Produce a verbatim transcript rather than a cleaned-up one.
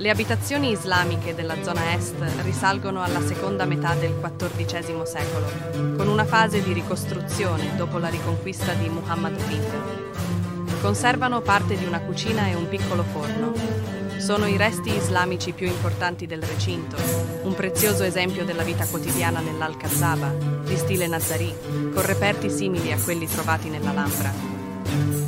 Le abitazioni islamiche della zona est risalgono alla seconda metà del quattordicesimo secolo, con una fase di ricostruzione dopo la riconquista di Muhammad V. Conservano parte di una cucina e un piccolo forno. Sono i resti islamici più importanti del recinto, un prezioso esempio della vita quotidiana nell'Al-Kazzaba, di stile Nazarì, con reperti simili a quelli trovati nell'Alhambra.